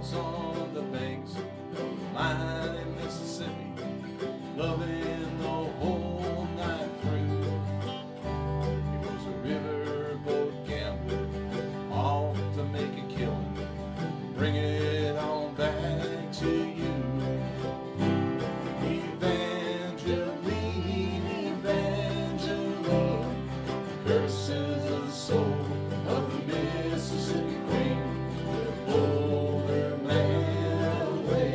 thoughts on the banks of the line in Mississippi, loving the whole night through. He was a riverboat gambler, off to make a killing, bring it on back to you. Evangeline, Evangeline, curses of the soul of the Mississippi Queen that pulled her man away.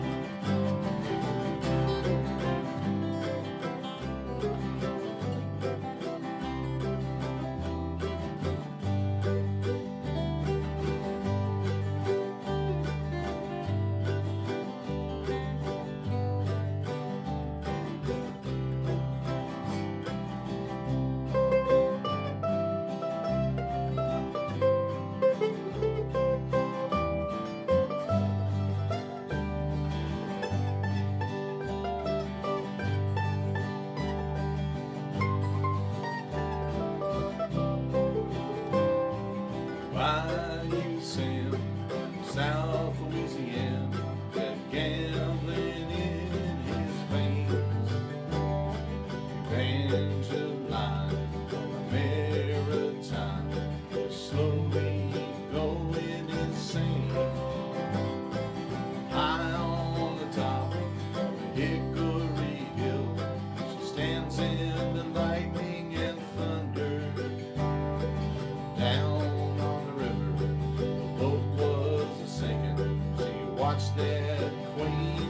Bayou Sam, South Louisiana, got gambling in his veins. Evangeline, Maritime, was slowly going insane. High on the top of Hickory Hill, she stands in the lightning and thunder. Down watch that queen